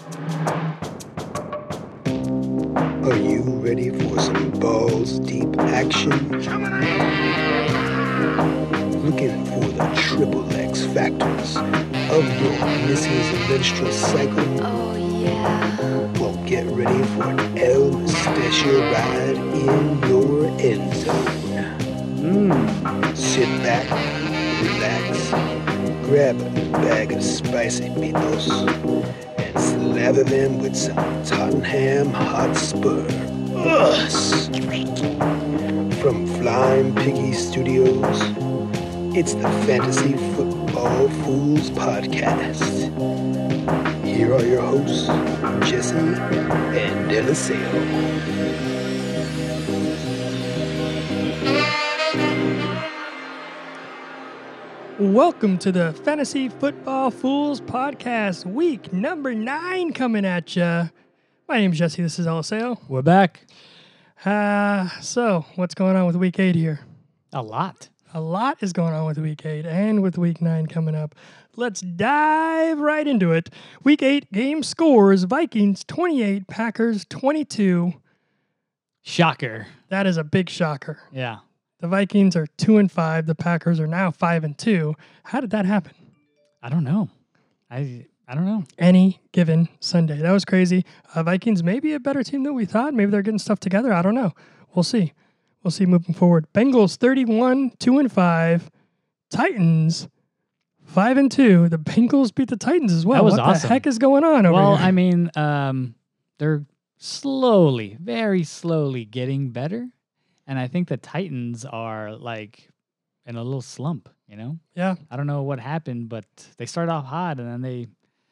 Are you ready for some balls deep action? Looking for the triple X factors of your missus menstrual cycle? Oh, yeah. Well, get ready for an El Mustachio ride in your end zone. Sit back, relax, grab a bag of spicy meatballs, and slather them with some Tottenham Hotspur. From Flying Piggy Studios, it's the Fantasy Football Fools Podcast. Here are your hosts, Jesse and Deliseo. Welcome to the Fantasy Football Fools Podcast, week number 9 coming at ya. My name's Jesse, this is Deliseo. We're back. So, what's going on with week 8 here? A lot. A lot is going on with week 8 and with week 9 coming up. Let's dive right into it. Week 8 game scores, Vikings 28, Packers 22. Shocker. That is a big shocker. Yeah. The Vikings are 2-5. The Packers are now 5-2. How did that happen? I don't know. I don't know. Any given Sunday. That was crazy. Vikings may be a better team than we thought. Maybe they're getting stuff together. I don't know. We'll see. We'll see moving forward. Bengals 31, 2-5. Titans 5-2. The Bengals beat the Titans as well. That was what awesome. the heck is going on over Well, here? I mean, they're slowly, very slowly getting better. And I think the Titans are like in a little slump, you know? Yeah. I don't know what happened, but they started off hot and then they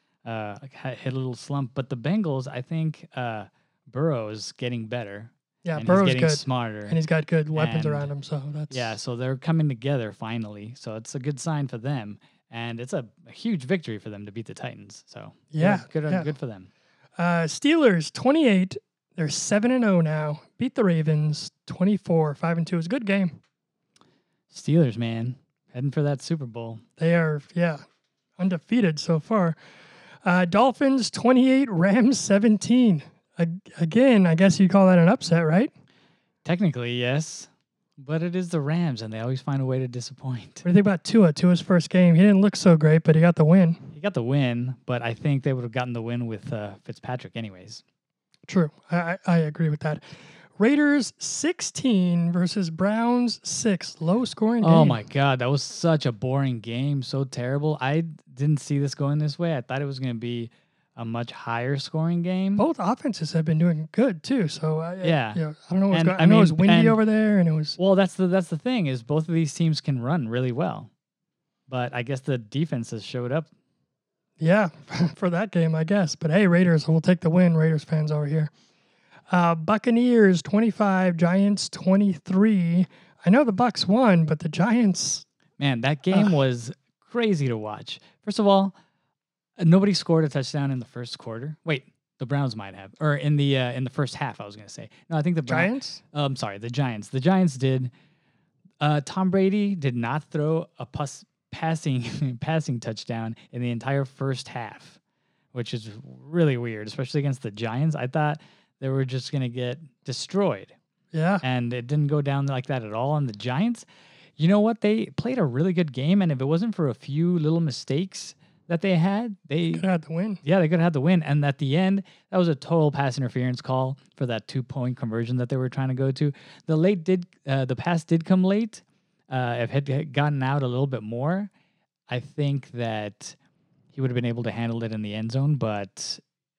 hit a little slump. But the Bengals, I think Burrow's getting better. Yeah, and Burrow's he's getting good. smarter. And he's got good weapons And- around him. So that's Yeah, so they're coming together finally. So it's a good sign for them. And it's a huge victory for them to beat the Titans. So Yeah, good yeah. good for them. Steelers 28. They're 7-0 now. Beat the Ravens 24, 5-2. It was a good game. Steelers, man, heading for that Super Bowl. They are, undefeated so far. Dolphins 28, Rams 17. Again, I guess you'd call that an upset, right? Technically, yes, but it is the Rams, and they always find a way to disappoint. What do you think about Tua? Tua's first game. He didn't look so great, but he got the win. He got the win, but I think they would have gotten the win with Fitzpatrick anyways. True. I agree with that. Raiders 16 versus Browns 6. Low scoring game. Oh, my God. That was such a boring game. So terrible. I didn't see this going this way. I thought it was going to be a much higher scoring game. Both offenses have been doing good, too. So, I don't know what's And, going on. I I know it was mean, windy and- over there, and it was... Well, that's the thing is both of these teams can run really well. But I guess the defense has showed up. Yeah, for that game, I guess. But hey, Raiders, we'll take the win, Raiders fans over here. Buccaneers 25, Giants 23. I know the Bucks won, but the Giants... Man, that game was crazy to watch. First of all, nobody scored a touchdown in the first quarter. Wait, the Browns might have. Or in the first half, I was going to say. No, I think the Giants? I'm sorry, the Giants. The Giants did. Tom Brady did not throw a passing touchdown in the entire first half, which is really weird, especially against the Giants. I thought they were just going to get destroyed, Yeah. and it didn't go down like that at all on the Giants. You know what? They played a really good game, and if it wasn't for a few little mistakes that they had, they Could have had the win. could have had the win. And at the end, that was a total pass interference call for that 2-point conversion that they were trying to go to. The pass did come late. If it had gotten out a little bit more, I think that he would have been able to handle it in the end zone, but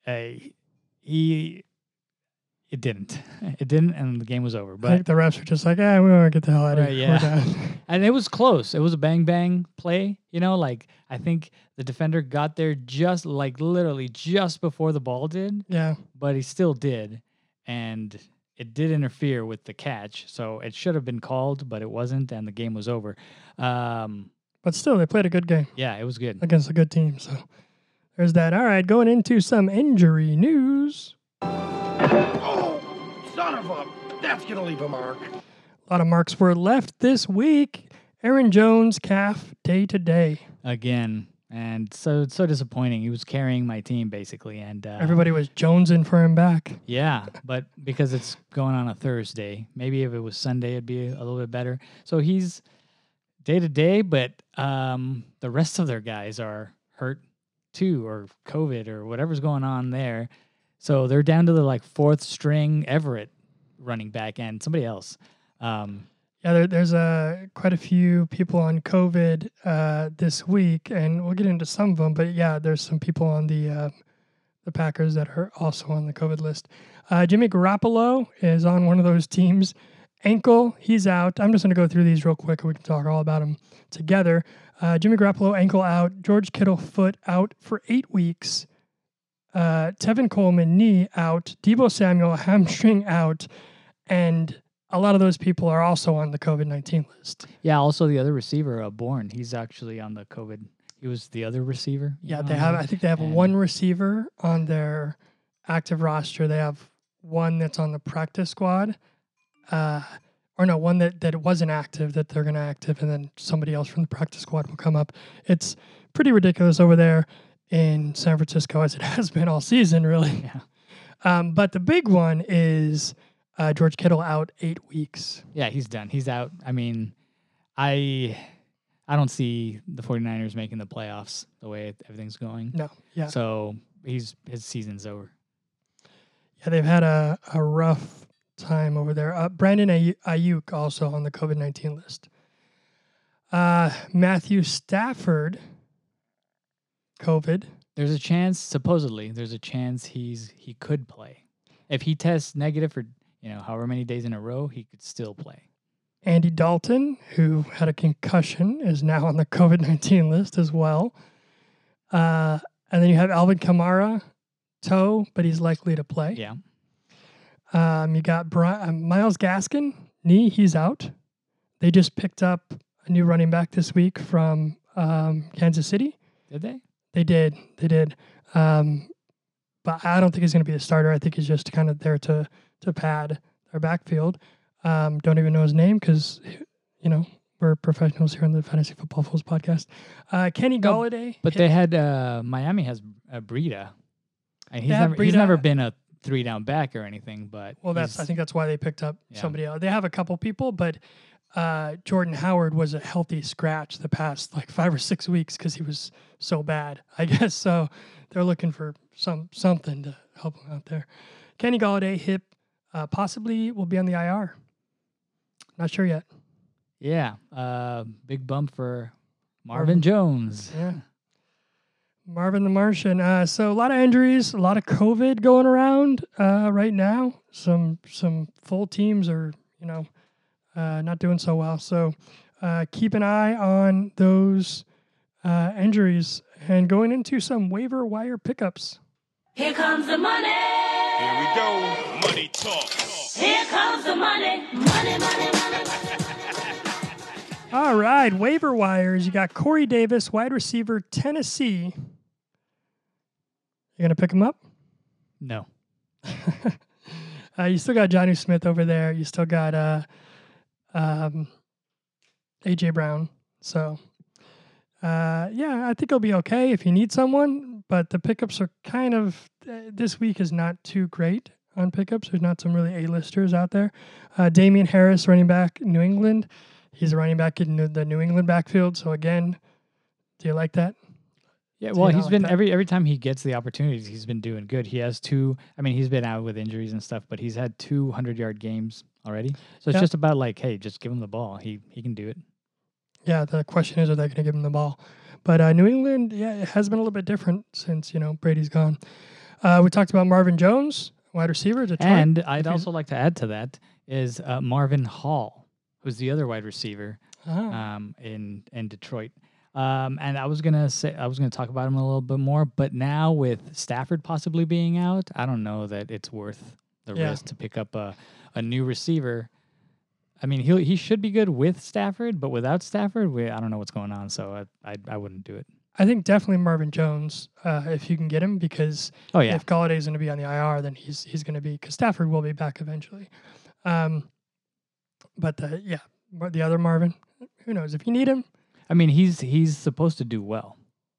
it didn't. It didn't, and the game was over. I But think the refs are just like, we want to get the hell out of Right, here. yeah. We're done. and it was close. It was a bang play. You know, like I think the defender got there just like literally just before the ball did, Yeah. but he still did, and it did interfere with the catch. So it should have been called, but it wasn't, and the game was over. But still, they played a good game Yeah, it was good. against a good team. So there's that. All right, going into some injury news. Oh, son of a... That's going to leave a mark. A lot of marks were left this week. Aaron Jones, calf, day to day. Again, And so disappointing. He was carrying my team basically, and Everybody was jonesing for him back. yeah, but because it's going on a Thursday, maybe if it was Sunday, it'd be a little bit better. So he's day to day, but the rest of their guys are hurt too, or COVID, or whatever's going on there. So they're down to the like fourth string Everett running back and somebody else. Yeah, there's quite a few people on COVID this week, and we'll get into some of them. But yeah, there's some people on the Packers that are also on the COVID list. Jimmy Garoppolo is on one of those teams. Ankle, he's out. I'm just going to go through these real quick, and we can talk all about them together. Jimmy Garoppolo, ankle out. George Kittle, foot out for 8 weeks. Tevin Coleman, knee out. Deebo Samuel, hamstring out. And a lot of those people are also on the COVID-19 list. Yeah, also the other receiver, Bourne, he's actually on the COVID. He was the other receiver. Yeah, they have. I think they have one receiver on their active roster. They have one that's on the practice squad, or no, one that wasn't active that they're going to active, and then somebody else from the practice squad will come up. It's pretty ridiculous over there in San Francisco, as it has been all season, really. Yeah. But the big one is George Kittle out 8 weeks. Yeah, he's done. He's out. I mean, I don't see the 49ers making the playoffs the way everything's going. No, yeah. So his season's over. Yeah, they've had a rough time over there. Brandon Ayuk also on the COVID-19 list. Matthew Stafford, COVID. There's a chance, supposedly, he could play. If he tests negative for, however many days in a row, he could still play. Andy Dalton, who had a concussion, is now on the COVID-19 list as well. And then you have Alvin Kamara, toe, but he's likely to play. Yeah. You got Myles Gaskin, knee, he's out. They just picked up a new running back this week from Kansas City. Did they? They did. But I don't think he's going to be the starter. I think he's just kind of there to pad their backfield. Don't even know his name because, we're professionals here on the Fantasy Football Fools podcast. Kenny Golladay. But they had Miami has Breida. And he's never been a 3-down back or anything. But I think that's why they picked up somebody else. They have a couple people, but Jordan Howard was a healthy scratch the past 5 or 6 weeks because he was so bad, I guess. So they're looking for something to help him out there. Kenny Golladay, hip, possibly will be on the IR. Not sure yet. Yeah, big bump for Marvin Jones. Yeah, Marvin the Martian. So a lot of injuries, a lot of COVID going around right now. Some full teams are not doing so well. So keep an eye on those injuries and going into some waiver wire pickups. Here comes the money. Here we go. Money talk. Here comes the money. Money, money, money. All right, waiver wires. You got Corey Davis, wide receiver, Tennessee. You gonna pick him up? No. You still got Jonnu Smith over there. You still got AJ Brown. So, I think he'll be okay if you need someone. But the pickups are kind of this week is not too great on pickups. There's not some really A-listers out there. Damian Harris, running back, New England. He's a running back in the New England backfield. So again, do you like that? Yeah, well, he's been every time he gets the opportunities, he's been doing good. He has he's been out with injuries and stuff, but he's had 200-yard games already. So it's just about hey, just give him the ball. He can do it. Yeah, the question is, are they going to give him the ball? But New England, it has been a little bit different since, Brady's gone. We talked about Marvin Jones, wide receiver, Detroit. And I'd also like to add to that is Marvin Hall, who's the other wide receiver in Detroit. And I was gonna talk about him a little bit more, but now with Stafford possibly being out, I don't know that it's worth the risk to pick up a new receiver. I mean, he should be good with Stafford, but without Stafford, I don't know what's going on, so I wouldn't do it. I think definitely Marvin Jones, if you can get him, because if Galladay's going to be on the IR, then he's going to be, because Stafford will be back eventually. But the other Marvin, who knows if you need him. I mean, he's supposed to do well.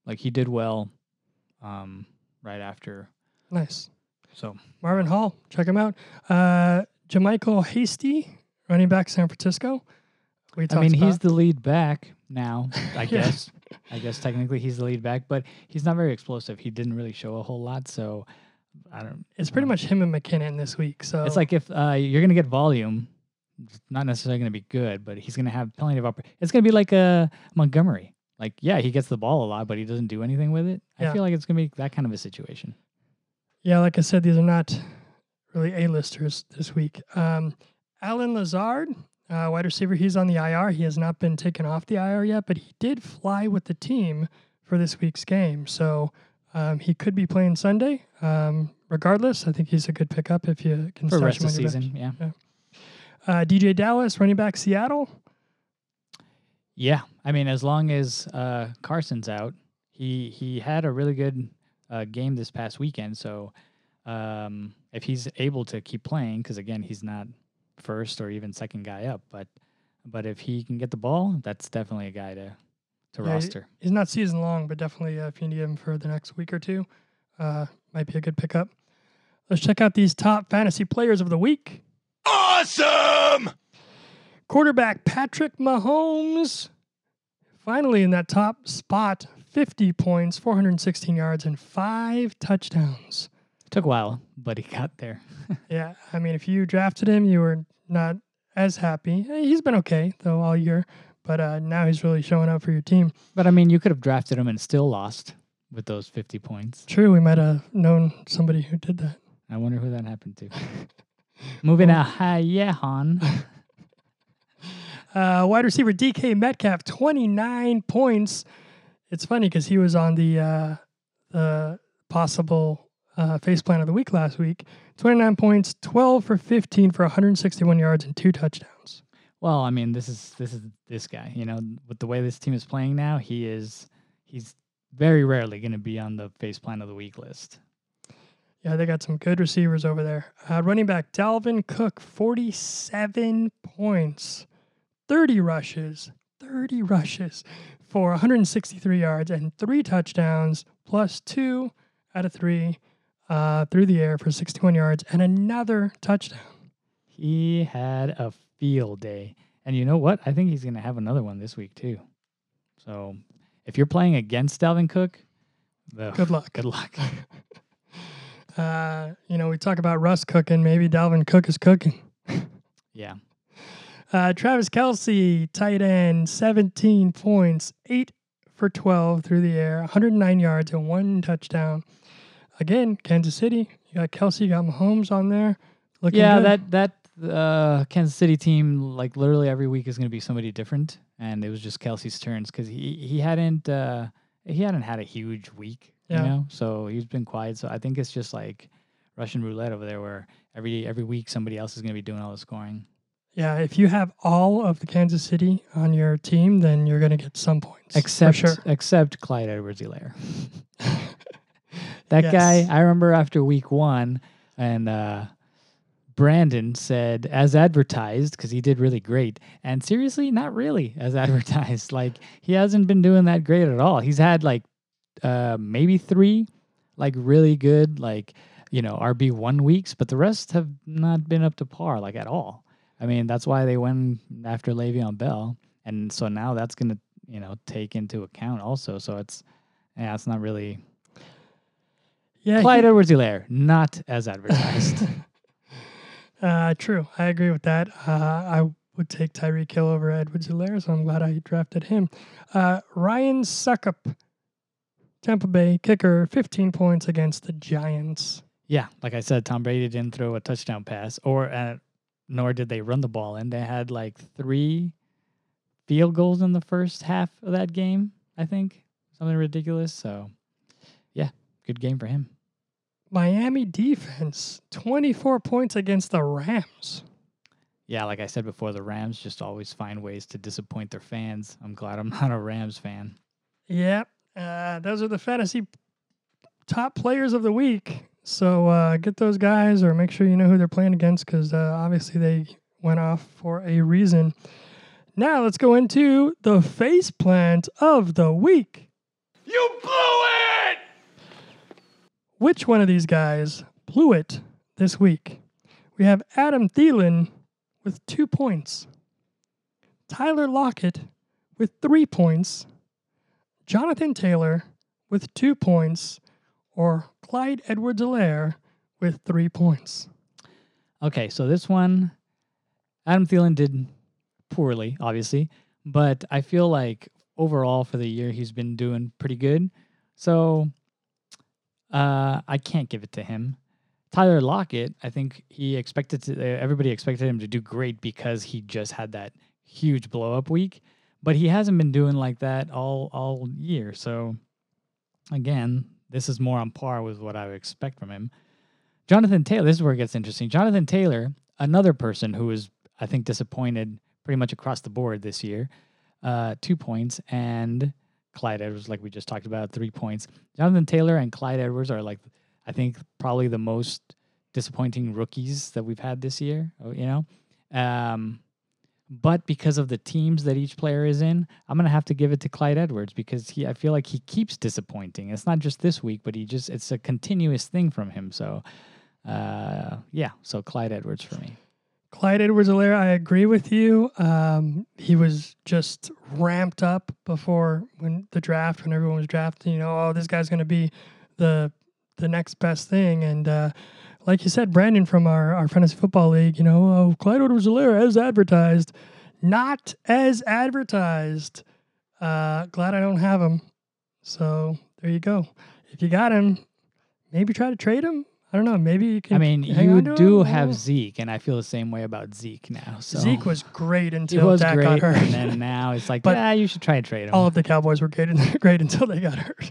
Like he did well right after. Nice. So Marvin Hall, check him out. Jermichael Hasty, running back, San Francisco. I mean, he's the lead back now, I guess. I guess technically he's the lead back, but he's not very explosive. He didn't really show a whole lot, so I don't. It's pretty much him and McKinnon this week. So It's like if you're going to get volume, it's not necessarily going to be good, but he's going to have plenty of It's going to be like Montgomery. Like, yeah, he gets the ball a lot, but he doesn't do anything with it. Yeah. I feel like it's going to be that kind of a situation. Yeah, like I said, these are not really A-listers this week. Alan Lazard, wide receiver, he's on the IR. He has not been taken off the IR yet, but he did fly with the team for this week's game. So he could be playing Sunday. Regardless, I think he's a good pickup if you can For the stash rest him of the on your season, bench. yeah. DJ Dallas, running back, Seattle. Yeah, I mean, as long as Carson's out, he had a really good game this past weekend. So if he's able to keep playing, because again, he's not first or even second guy up, but if he can get the ball, that's definitely a guy to roster. He's not season long, but definitely if you need him for the next week or two, might be a good pickup. Let's check out these top fantasy players of the week. Awesome! Quarterback Patrick Mahomes, finally in that top spot, 50 points, 416 yards, and 5 touchdowns. Took a while, but he got there. Yeah, I mean, if you drafted him, you were not as happy. He's been okay, though, all year, but now he's really showing up for your team. But I mean, you could have drafted him and still lost with those 50 points. True, we might have known somebody who did that. I wonder who that happened to. Moving out, hi, Han. Wide receiver DK Metcalf, 29 points. It's funny because he was on the possible face plan of the week last week. 29 points, 12 for 15 for 161 yards and 2 touchdowns. Well, I mean, this is this guy. You know, with the way this team is playing now, he's very rarely going to be on the face plan of the week list. Yeah, they got some good receivers over there. Running back Dalvin Cook, 47 points, 30 rushes for 163 yards and 3 touchdowns, plus 2 out of 3 through the air for 61 yards and another touchdown. He had a field day. And you know what? I think he's going to have another one this week too. So if you're playing against Dalvin Cook, good luck. Good luck. We talk about Russ cooking. Maybe Dalvin Cook is cooking. Yeah. Travis Kelce, tight end, 17 points, 8 for 12 through the air, 109 yards and 1 touchdown. Again, Kansas City. You got Kelce, you got Mahomes on there. Looking good. that Kansas City team, like literally every week is going to be somebody different, and it was just Kelce's turns because he hadn't had a huge week. Yeah. You know, so he's been quiet. So I think it's just like Russian roulette over there, where every week somebody else is going to be doing all the scoring. Yeah, if you have all of the Kansas City on your team, then you're going to get some points. Except Clyde Edwards-Helaire. That guy, I remember after week 1, and Brandon said, as advertised, because he did really great. And seriously, not really as advertised. Like, he hasn't been doing that great at all. He's had like maybe 3 like really good, like, RB1 weeks, but the rest have not been up to par, like at all. I mean, that's why they went after Le'Veon Bell. And so now that's going to, take into account also. So it's not really. Yeah, Clyde Edwards-Helaire, not as advertised. True. I agree with that. I would take Tyreek Hill over Edwards-Helaire, so I'm glad I drafted him. Ryan Suckup, Tampa Bay kicker, 15 points against the Giants. Yeah, like I said, Tom Brady didn't throw a touchdown pass, nor did they run the ball in. They had like 3 field goals in the first half of that game, I think. Something ridiculous. So, yeah, good game for him. Miami defense, 24 points against the Rams. Yeah, like I said before, the Rams just always find ways to disappoint their fans. I'm glad I'm not a Rams fan. Yep. Those are the fantasy top players of the week. So get those guys or make sure you know who they're playing against because obviously they went off for a reason. Now let's go into the face plant of the week. You You blew it! Which one of these guys blew it this week? We have Adam Thielen with 2 points, Tyler Lockett with 3 points, Jonathan Taylor with 2 points, or Clyde Edwards-Helaire with 3 points. Okay, so this one, Adam Thielen did poorly, obviously, but I feel like overall for the year he's been doing pretty good. So I can't give it to him. Tyler Lockett, I think everybody expected him to do great because he just had that huge blow up week, but he hasn't been doing like that all year. So again, this is more on par with what I would expect from him. Jonathan Taylor, this is where it gets interesting. Jonathan Taylor, another person who was, I think, disappointed pretty much across the board this year, 2 points, and Clyde Edwards, like we just talked about, 3 points. Jonathan Taylor and Clyde Edwards are like, I think, probably the most disappointing rookies that we've had this year, but because of the teams that each player is in, I'm going to have to give it to Clyde Edwards because I feel like he keeps disappointing. It's not just this week, but it's a continuous thing from him. So, so Clyde Edwards for me. Clyde Edwards-Helaire, I agree with you. He was just ramped up before when everyone was drafting, this guy's going to be the next best thing. And like you said, Brandon from our fantasy football league, Clyde Edwards-Helaire as advertised, not as advertised. Glad I don't have him. So there you go. If you got him, maybe try to trade him. I don't know. Maybe you can. I mean, you do have Zeke, and I feel the same way about Zeke now. So Zeke was great until Dak got hurt. And then now it's like, you should try to trade him. All of the Cowboys were great until they got hurt.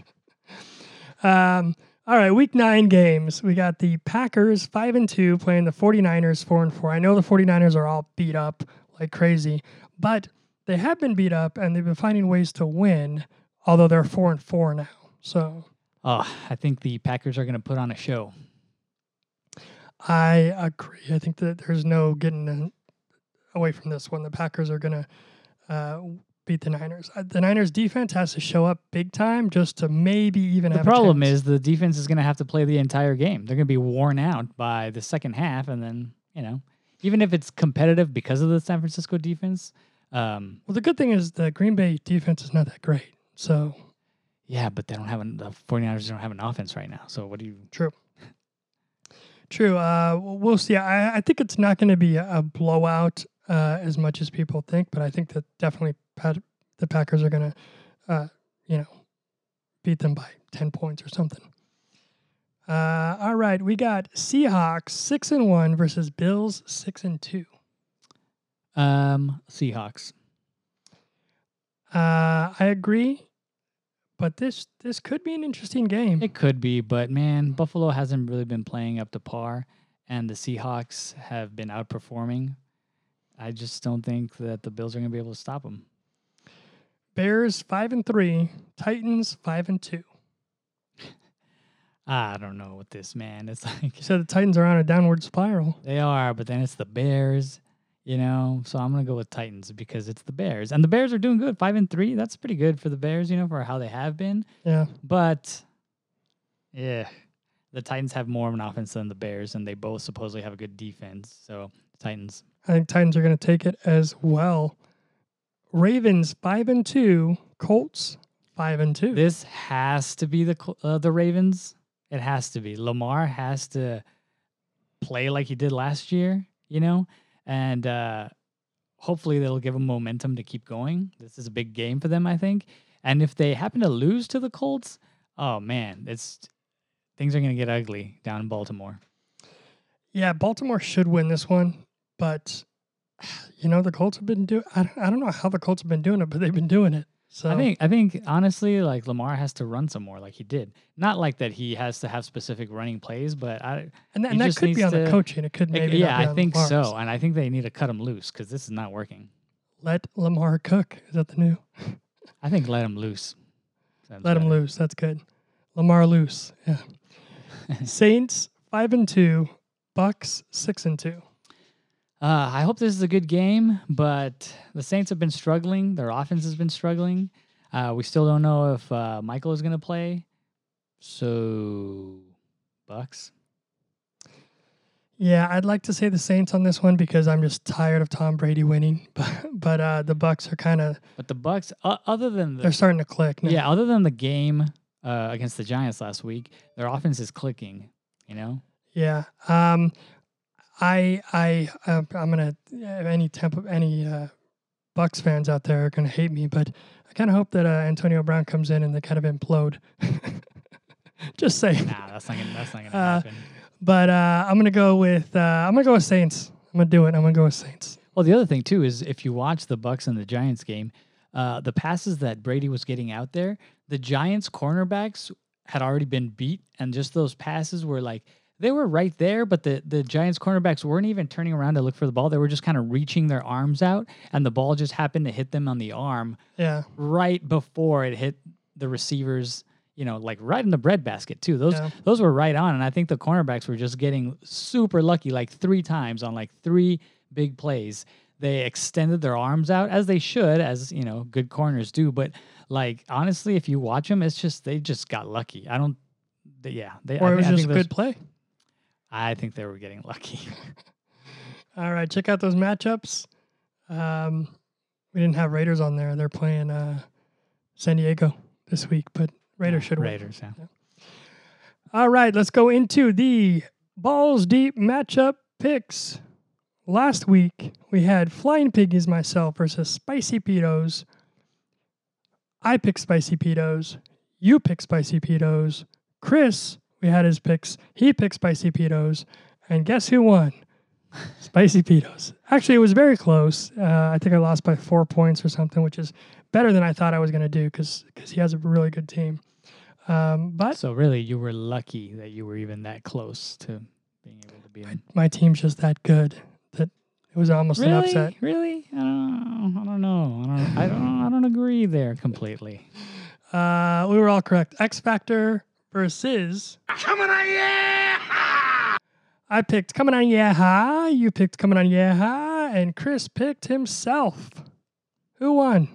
All right, week 9 games. We got the Packers 5-2 playing the 49ers 4-4. I know the 49ers are all beat up like crazy, but they have been beat up and they've been finding ways to win, although they're 4-4 now. So, I think the Packers are going to put on a show. I agree. I think that there's no getting away from this one. The Packers are going to beat the Niners. The Niners defense has to show up big time just to maybe even have a chance. The problem is the defense is going to have to play the entire game. They're going to be worn out by the second half, and then, even if it's competitive because of the San Francisco defense. Well, the good thing is the Green Bay defense is not that great. So, yeah, but the 49ers don't have an offense right now. So what do you... True. We'll see. I think it's not going to be a blowout as much as people think, but I think that definitely the Packers are going to, beat them by 10 points or something. All right, we got Seahawks 6-1 versus Bills 6-2. Seahawks. I agree. But this could be an interesting game. It could be, but man, Buffalo hasn't really been playing up to par, and the Seahawks have been outperforming. I just don't think that the Bills are going to be able to stop them. Bears 5-3, Titans 5-2. I don't know with this, man. It's like you said the Titans are on a downward spiral. They are, but then it's the Bears. So I'm going to go with Titans because it's the Bears. And the Bears are doing good, 5-3. That's pretty good for the Bears, for how they have been. Yeah. But, the Titans have more of an offense than the Bears, and they both supposedly have a good defense. So, Titans. I think Titans are going to take it as well. Ravens 5-2, Colts 5-2. This has to be the Ravens. It has to be. Lamar has to play like he did last year, And hopefully they'll give them momentum to keep going. This is a big game for them, I think. And if they happen to lose to the Colts, oh man, things are going to get ugly down in Baltimore. Yeah, Baltimore should win this one, but the Colts have been doing. I don't know how the Colts have been doing it, but they've been doing it. So I think honestly, like Lamar has to run some more, like he did. Not like that he has to have specific running plays, but that could be on the coaching. It could maybe. Yeah, I think so, and I think they need to cut him loose because this is not working. Let Lamar cook. Is that the new? I think let him loose. Let him loose. That's good. Lamar loose. Yeah. Saints 5-2, Bucks 6-2. I hope this is a good game, but the Saints have been struggling. Their offense has been struggling. We still don't know if Michael is going to play. So, Bucks. Yeah, I'd like to say the Saints on this one because I'm just tired of Tom Brady winning. But the Bucks are kind of But the Bucks, other than they're starting to click now. yeah, other than the game against the Giants last week, their offense is clicking. You know. Yeah. I'm gonna any Bucks fans out there are gonna hate me, but I kind of hope that Antonio Brown comes in and they kind of implode. Just saying. Nah, that's not gonna happen. But I'm gonna go with Saints. I'm gonna do it. I'm gonna go with Saints. Well, the other thing too is if you watch the Bucks and the Giants game, the passes that Brady was getting out there, the Giants cornerbacks had already been beat, and just those passes were like they were right there, but the Giants cornerbacks weren't even turning around to look for the ball. They were just kind of reaching their arms out, and the ball just happened to hit them on the arm Yeah. right before it hit the receivers. Like right in the breadbasket too. Yeah. Those were right on, and I think the cornerbacks were just getting super lucky, like 3 times on like 3 big plays. They extended their arms out as they should, as good corners do. But like honestly, if you watch them, it's just they just got lucky. Or it was just a good play. I think they were getting lucky. All right, check out those matchups. We didn't have Raiders on there. They're playing San Diego this week, but Raiders should win. Raiders, yeah. All right, let's go into the Balls Deep matchup picks. Last week, we had Flying Piggies myself versus Spicy Petos. I picked Spicy Petos. You picked Spicy Petos. Chris, we had his picks. He picked Spicy Petos. And guess who won? Spicy Petos. Actually, it was very close. I think I lost by 4 points or something, which is better than I thought I was going to do because he has a really good team. But So really, you were lucky that you were even that close to being able to beat him. my team's just that good that it was almost an upset. Really? I don't know. I don't agree there completely. We were all correct. X Factor versus Coming on, yeah! I picked Coming On Yeah Ha. You picked Coming On Yeah Ha. And Chris picked himself. Who won?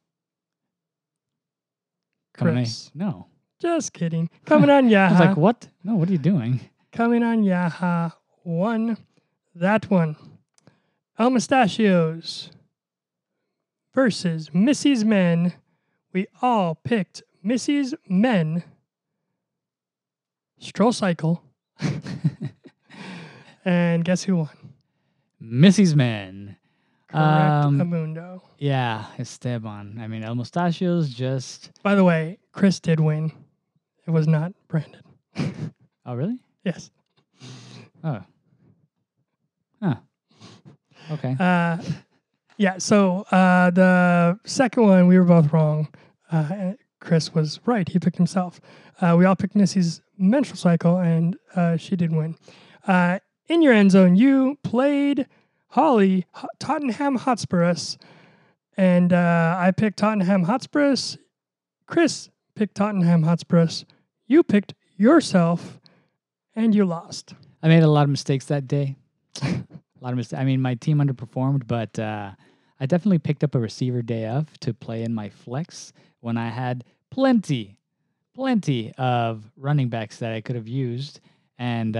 Chris. No. Just kidding. Coming On Yeah I was Ha. like, what? No, what are you doing? Coming On Yeah Ha won that one. El Mustachios versus Missy's Men. We all picked Missy's Men. Stroll Cycle. And guess who won? Missy's Men. Correct, Amundo. Yeah, Esteban. I mean, El Mustachios just... By the way, Chris did win. It was not Brandon. Oh, really? Yes. Oh. Huh. Okay. Yeah, so the second one, we were both wrong. Chris was right. He picked himself. We all picked Missy's menstrual cycle, and she did win. In your end zone, you played Holly, Tottenham Hotspurs, and I picked Tottenham Hotspurs. Chris picked Tottenham Hotspurs. You picked yourself, and you lost. I made a lot of mistakes that day. I mean, my team underperformed, but I definitely picked up a receiver day off to play in my flex when I had plenty of running backs that I could have used, and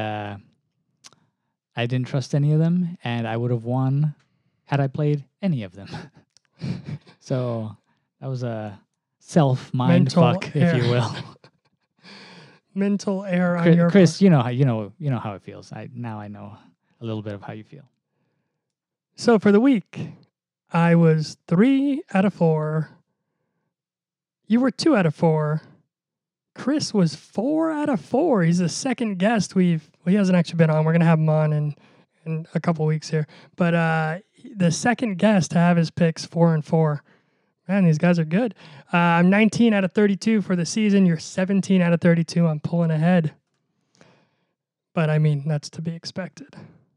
I didn't trust any of them, and I would have won had I played any of them. So that was a self-mind Mental fuck, if you will. Mental error on your Chris, part. you know how it feels. Now I know a little bit of how you feel. So for the week, I was 3 out of 4. You were 2 out of 4. Chris was 4 out of 4. He's the second guest he hasn't actually been on. We're gonna have him on in a couple weeks here. But the second guest to have his picks 4 and 4. Man, these guys are good. I'm 19 out of 32 for the season. You're 17 out of 32. I'm pulling ahead. But I mean, that's to be expected.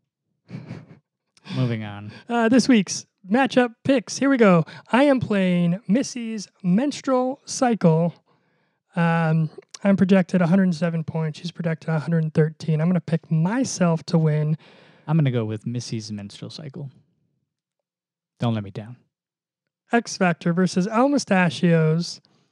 Moving on. This week's matchup picks. Here we go. I am playing Missy's menstrual cycle. I'm projected 107 points. She's projected 113. I'm going to pick myself to win. I'm going to go with Missy's menstrual cycle. Don't let me down. X Factor versus El Mustachios.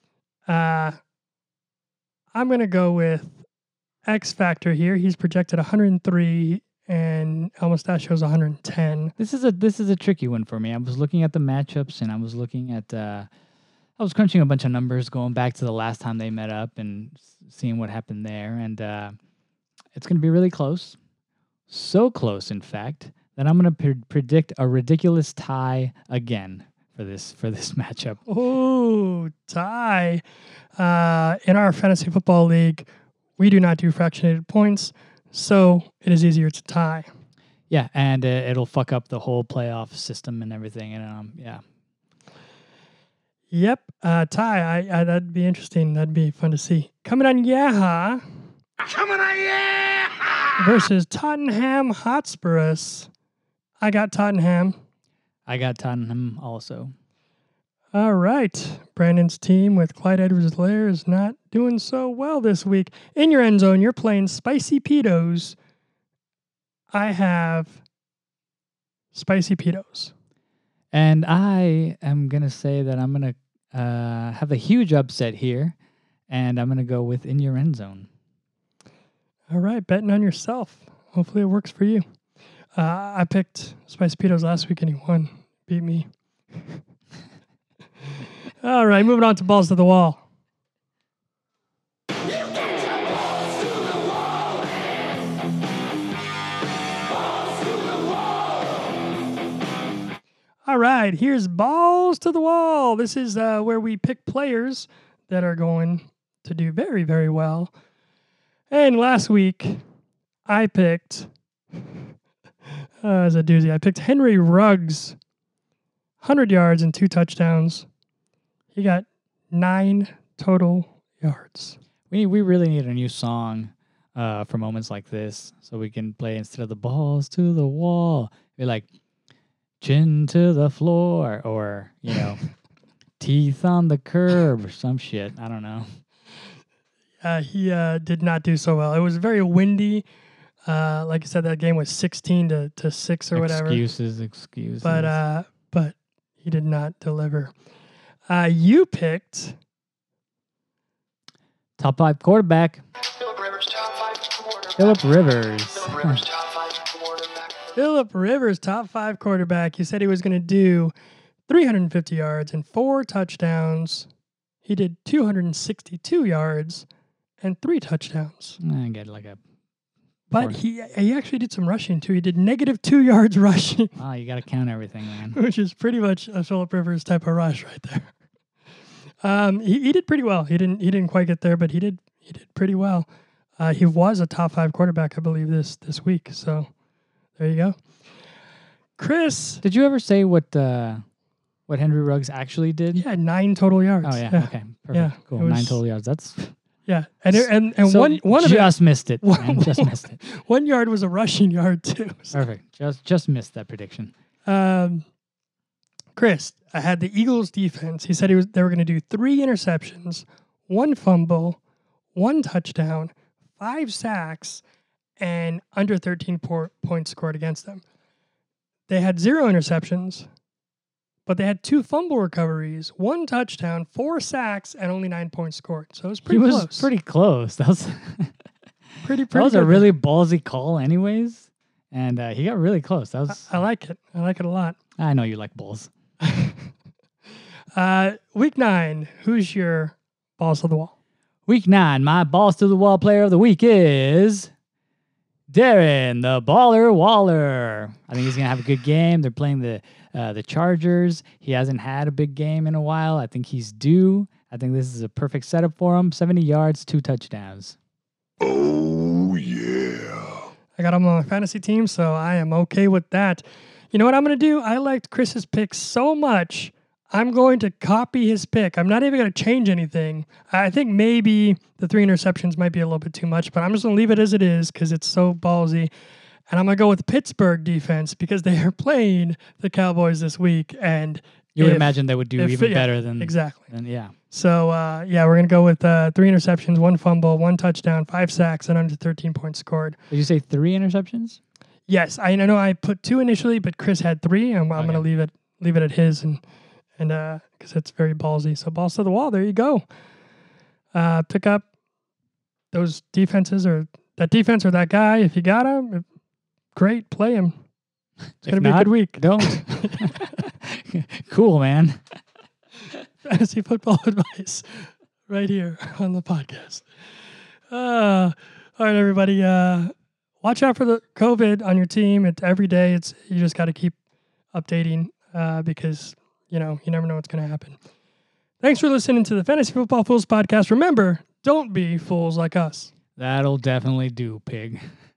I'm going to go with X Factor here. He's projected 103, and El Mustachio's 110. This is a tricky one for me. I was looking at the matchups, and I was looking at I was crunching a bunch of numbers, going back to the last time they met up and seeing what happened there, and it's going to be really close. So close, in fact, that I'm going to predict a ridiculous tie again for this matchup. Oh, tie. In our fantasy football league, we do not do fractionated points, so it is easier to tie. Yeah, and it'll fuck up the whole playoff system and everything. And yeah. Yep, tie. I that'd be interesting. That'd be fun to see. Coming on Yaha Coming on, yeah! versus Tottenham Hotspurs. I got Tottenham. I got Tottenham also. All right. Brandon's team with Clyde Edwards-Helaire is not doing so well this week. In your end zone, you're playing Spicy Petos. I have Spicy Petos. And I am going to say that I'm going to have a huge upset here, and I'm going to go with in your end zone. All right. Betting on yourself. Hopefully it works for you. I picked Spicy Petos last week, and he won. Beat me. All right. Moving on to balls to the wall. All right, here's balls to the wall. This is where we pick players that are going to do very, very well. And last week, I picked, as a doozy, I picked Henry Ruggs, 100 yards and 2 touchdowns. He got 9 total yards. We really need a new song for moments like this, so we can play instead of the balls to the wall. We're like, chin to the floor, or, you know, teeth on the curb, or some shit. I don't know. He did not do so well. It was very windy. Like I said, that game was 16 to 6 or whatever. Excuses. But he did not deliver. You picked top 5 quarterback. Phillip Rivers. Phillip Rivers, top 5 quarterback. He said he was going to do 350 yards and 4 touchdowns. He did 262 yards and 3 touchdowns. I get like a... But he actually did some rushing, too. He did -2 yards rushing. Oh, you got to count everything, man. Which is pretty much a Phillip Rivers type of rush right there. He did pretty well. He didn't quite get there, but he did pretty well. He was a top 5 quarterback, I believe, this week. So there you go. Chris, did you ever say what Henry Ruggs actually did? Yeah, 9 total yards. Oh yeah. Okay. Perfect. Yeah, Cool. was- 9 total yards. That's Yeah, and so one of it, just missed it. Man. Just missed it. 1 yard was a rushing yard too. So, Perfect. Just missed that prediction. Chris, I had the Eagles defense. He said they were going to do 3 interceptions, 1 fumble, 1 touchdown, 5 sacks, and under 13 points scored against them. They had 0 interceptions, but they had 2 fumble recoveries, 1 touchdown, 4 sacks, and only 9 points scored. So it was pretty close. He was pretty close. That was pretty that was good a really ballsy call, anyways. And he got really close. That was. I like it. I like it a lot. I know you like balls. Week 9, who's your balls to the wall? Week 9, my balls to the wall player of the week is Darren the Baller Waller. I think he's gonna have a good game. They're playing the Chargers. He hasn't had a big game in a while. I think he's due. I think this is a perfect setup for him. 70 yards, 2 touchdowns. Oh, yeah. I got him on my fantasy team, so I am okay with that. You know what I'm going to do? I liked Chris's pick so much, I'm going to copy his pick. I'm not even going to change anything. I think maybe the 3 interceptions might be a little bit too much, but I'm just going to leave it as it is because it's so ballsy. And I'm going to go with Pittsburgh defense because they are playing the Cowboys this week. And You would imagine they would do even better than... Exactly. Yeah. So, we're going to go with 3 interceptions, 1 fumble, 1 touchdown, 5 sacks, and under 13 points scored. Did you say 3 interceptions? Yes, I know I put 2 initially, but Chris had 3. I'm going to leave it at his and because it's very ballsy. So balls to the wall. There you go. Pick up those defenses or that defense or that guy. If you got him, great, play him. It's going to be a good week. Don't. Cool, man. Fantasy football advice right here on the podcast. All right, everybody. Watch out for the COVID on your team. It's every day. You just got to keep updating because, you never know what's going to happen. Thanks for listening to the Fantasy Football Fools podcast. Remember, don't be fools like us. That'll definitely do, pig.